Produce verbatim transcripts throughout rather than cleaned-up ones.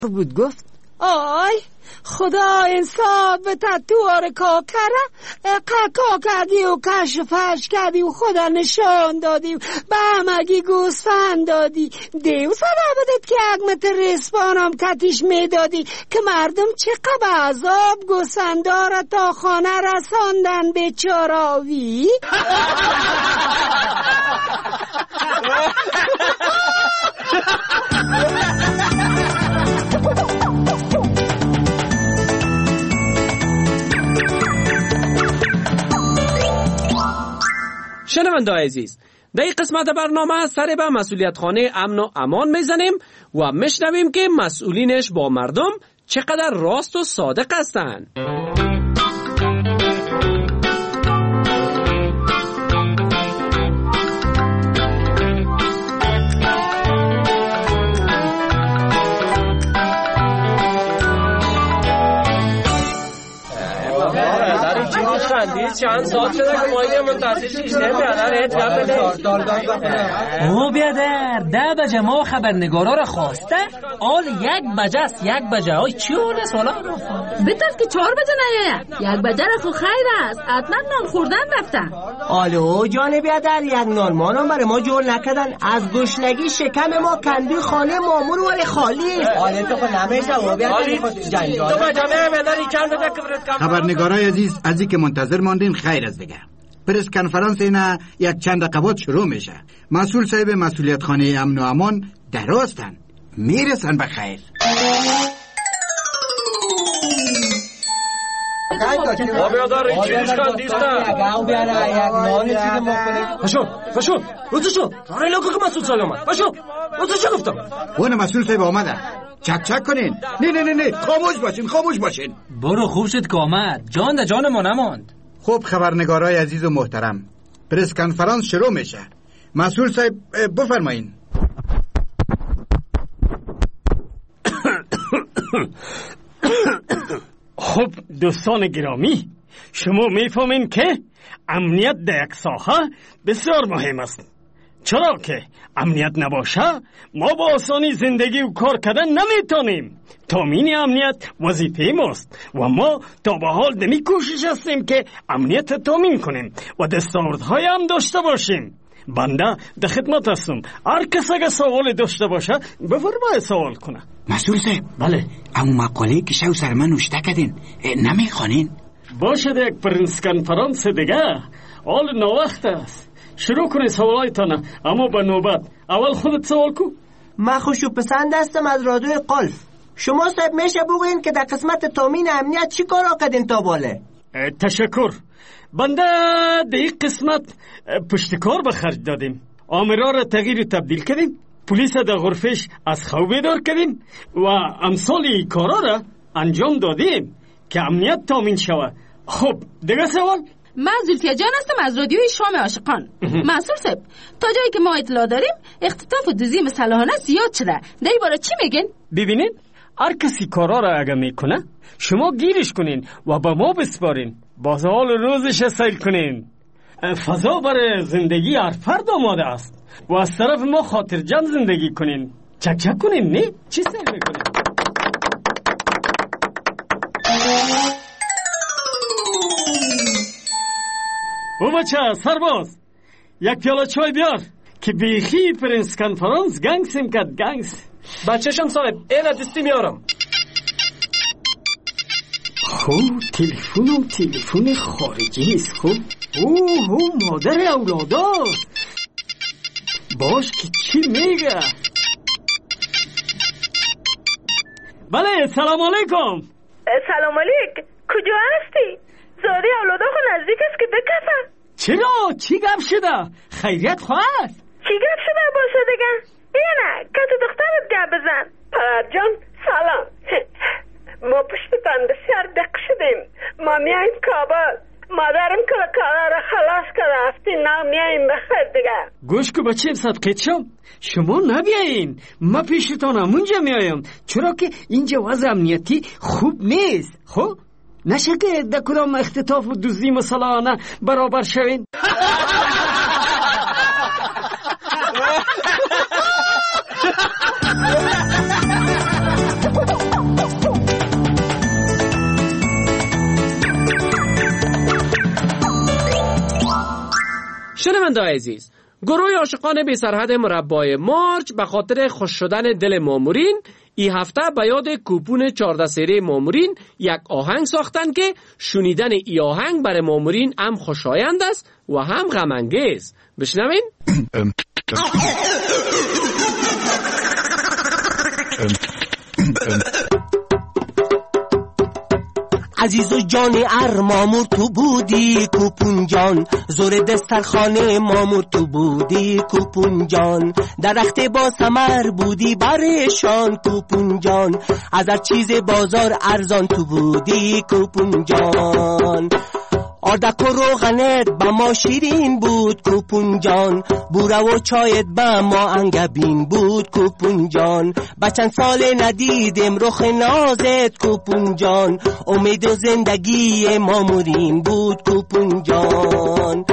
بود گفت آی خدا انصاف بتد تو آره کا کره قا کردی و کشفش کردی و خدا نشان دادی و به همگی گوسفند دادی دیو صدا بدید که اگمت رسپانم کتیش میدادی که مردم چقدر عذاب گوسفندار تا خانه رساندن بیچاراوی. شنونده‌های عزیز، در این قسمت برنامه سر به مسئولیت خانه امن و امان میزنیم و میشنویم که مسئولینش با مردم چقدر راست و صادق هستند. چند ساعت شده که ما اینه منتظر شیشه بیادر هیچ گفته او بیادر ده بجه ما خبرنگارا را خواسته آل یک بجه است یک بجه های چیونه سالا بترد که چهار بجه نیه یک بجه را خو خیر است حتما نان خوردن رفتن. آلو جان بیادر یک نان مانم برای ما جور نکدن از گشنگی شکم ما کندی خانه مامور ولی خالی است. آلی تو خود نمیشه و بیادر تو بجامه بیادر ایچان بده کبرت کم. خبرنگارای عزیز از که منتظر ماندین خیر از دیگه پرس کنفرانس اینا یک چند دقیقات شروع میشه. مسئول صاحب مسئولیت خانه امن و امان در راستن میرسن به خیر. با بیادر این چیزش کن دیسته گاو بیاره یک نانی چیز مخونی پشو پشو روزو شو رای لوکو که مسئول صاحب آمد پشو روزو شو گفتم اون مسئول صاحب آمده چک چک کنین. نه نه نه نه خاموش باشین خاموش باشین. برو خوب شد که آمد جان ده جان ما نماند. خوب خبرنگارای عزیز و محترم پرس کنفرانس شروع میشه. مسئول صاحب بفرمایین. خب دوستان گرامی شما میفهمین که امنیت در یک ساحه بسیار مهم است چرا که امنیت نباشه ما با آسانی زندگی و کار کردن نمیتونیم. تامین امنیت وظیفه ماست و ما تا به حال دمی کوشش هستیم که امنیت تامین کنیم و دستاوردهای هم داشته باشیم. بنده در خدمت هستم. هر کس اگه سوال داشته باشه بفرمایید سوال کنه. مسئول صاحب بله اما مقاله که شو سر من نوشته کردین نمیخوانین؟ باشد یک پرنس کنفرانس دیگه حال نوخت است. شروع کنی سوالایتانه اما به نوبت. اول خودت سوال کو. من خوشو پسند هستم از رادیوی قلف. شما صاحب میشه بگوین که در قسمت تامین امنیت چی کارا کردین تا باله؟ تشکر. بنده در این قسمت پشتکار به خرج دادیم. آمرا را تغییر و تبدیل کردیم. پلیس در غرفش از خواب بیدار کردیم و امثال این کارا را انجام دادیم که امنیت تامین شود. خب دیگه سوال؟ من زلفیه جان هستم از رادیوی شام عاشقان. مسئول صاحب تا جایی که ما اطلاع داریم اختطاف و دزدی مسلحانه زیاد شده. در این باره چی میگن؟ ببینین هر کسی کارا را اگه میکنه شما گیرش کنین و به ما بسپارین. باز حال روزش سیل کنین. فضا برای زندگی هر فرد آماده است و از طرف ما خاطرجمع زندگی کنین. چک چک کنین نه؟ چی سیل میکنین؟ او بچه سرباز یک پیاله چای بیار که بیخی پرنس کنفرانس گنگسیم کد گنگس. بچه‌شم صاحب اینا دستی میارم. خب تلفنم تلفن خارجی است. خب اوه او مادر اولاداست. باش که چی میگه؟ بله سلام علیکم. سلام علیک. کجا هستی؟ زاده اولادا خو نزدیک است که بکفه. چرا؟ چی گپ شده؟ خیریت خواهد؟ چی گپ شده باشه دیگه؟ اینه که تو دخترت گپ بزن. پدر جان سلام. ما پشتتان بسیار دق شدیم. ما میاییم کابل. مادرم که کارا را خلاص کرده هفتی نا میاییم بخیر دیگه. گوش که بچیم صدقیت شم شما نبیایین ما پیشتان همونجا میایم چرا که اینجا وضع امنیتی خوب نیست. خب نشه که در کدام اختطاف و دزدی مسلحانه برابر شوین. شنونده عزیز، گروه عاشقان بی سرحد مربای مارچ به خاطر خوش شدن دل مامورین این هفته به یاد کوپون چهارده سری مامورین یک آهنگ ساختن که شنیدن ای آهنگ برای مامورین هم خوشایند است و هم غم انگیز. بشنوین؟ عزیز و جان ار مامور تو بودی کوپون جان، زور دسترخانه مامور تو بودی کوپون جان، درخت با ثمر بودی برشان کوپون جان، از هر چیز بازار ارزان تو بودی کوپون جان، آردک و روغنت با ما شیرین بود کوپون جان، بوره و چایت با ما انگبین بود کوپون جان، با چند سال ندیدم رخ نازت کوپون جان، امید و زندگی مامورین بود کوپون جان،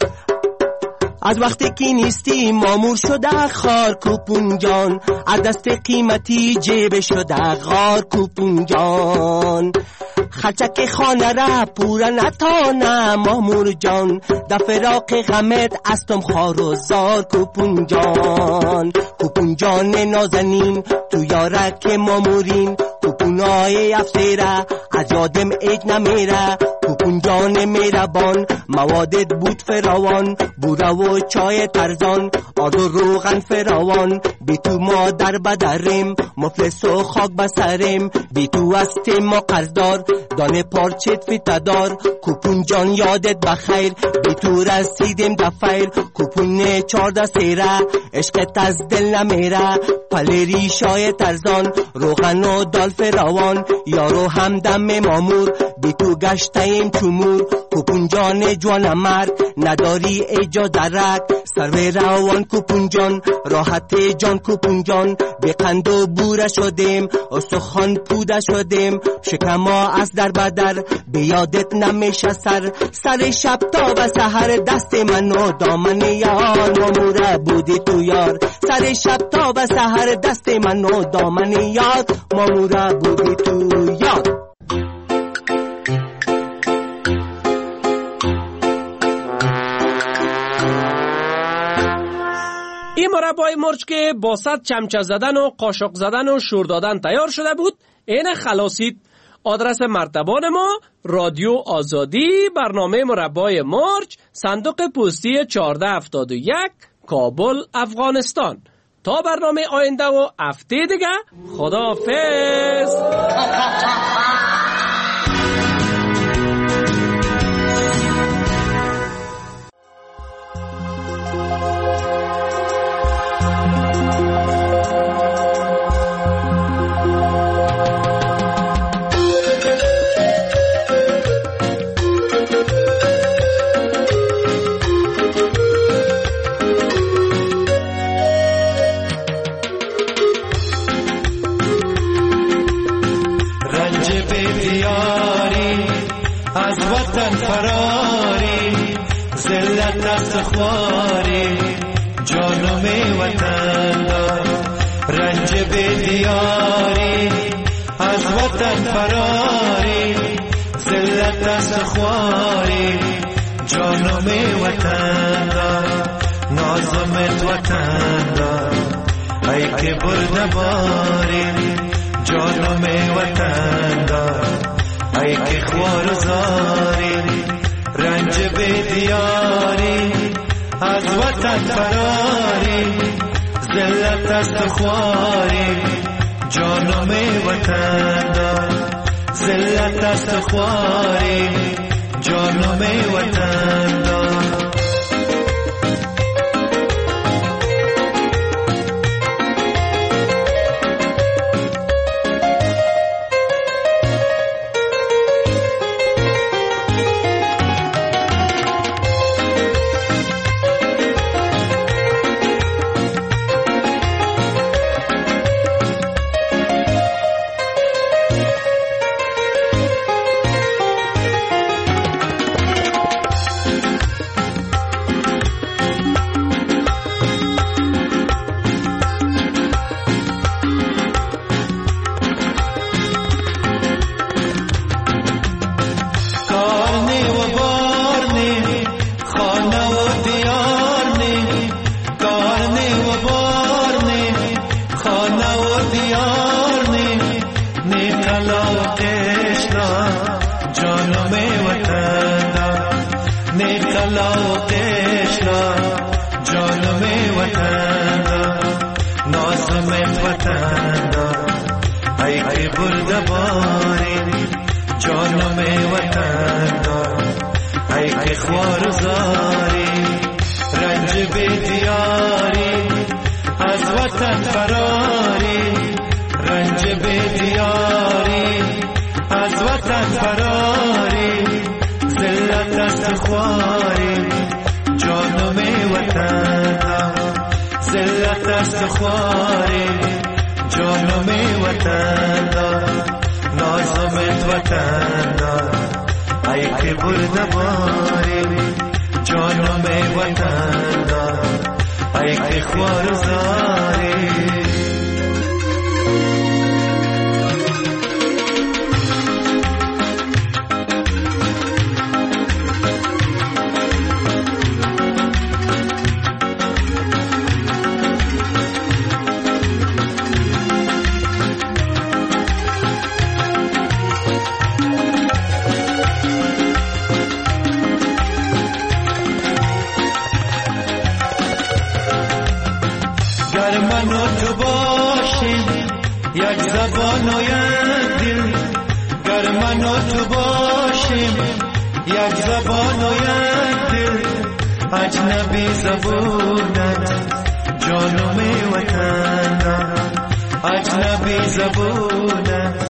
از وقتی که نیستی مامور شده خار کوپون جان، از دست قیمتی جیب شده غار کوپون جان، خرچک خانه را پورا نتانه مامور جان، در فراق غمت استم خار و زار کوپون جان، کوپون جان نازنین تو یارک مامورین، کوپونای افسیره از یادم ایج نمیره، کوپون جان میربان موادت بود فراوان، بوره و چای ترزان آرد و روغن فراوان، بی تو ما در بدریم مفلس و خاک بسریم، بی تو هستیم ما قرضدار دانه پارچت فیتدار، کوپون جان یادت بخیر بی تو رسیدیم دفیر، کوپون چارده سیره عشقت از دل نمیره، پلری شای ترزان روغن و دال فراوان، یارو همدم مامور بی تو گشتیم چمور، کوپون جان جوان مرد نداری ایجا درک، سر به روان کوپون جان راحت جان کوپون جان، به قند و بوره شدیم استخوان پوده شدیم، شکما از در بدر به یادت نمیشه سر، سر شب تا و سحر دست من و دامن یار ماموره بودی تو یار، سر شب تا و سحر دست من و دامن یار ماموره بودی تو یار. این مربای مرچ که با صد چمچه زدن و قاشق زدن و شور دادن تیار شده بود، این خلاصید. آدرس مرتبان ما رادیو آزادی، برنامه مربای مرچ، صندوق پستی چهارده هفتاد و یک، کابل، افغانستان. تا برنامه آینده و هفته دیگه، خداحافظ. خواری جانم وطن رنج بیدیاری از وطن فراری ذلت است خواری جانم وطن نازمت وطن ای که برد باری جانم وطن ای که خوار زاری رنج بیدیاری از وطن فراری ذلت است خواری جانم وطن ذلت است خواری جانم وطن بالا و قشلا جانم وطن دا نازم وطن دا ای که برده باری جانم وطن دا ای که خوار زاری رنج بیدیاری از وطن فراری رنج بیدیاری از وطن فراری ذلت است خواری جانم وطن ذلت است خواری جانم وطن نازم وطن ای که برده باری جانم وطن ای که خوار زاری گر من و تو باشیم یک زبان و یک دل گر من و تو باشیم یک زبان و یک دل اجنبی زبونت جانم وطن اجنبی زبونت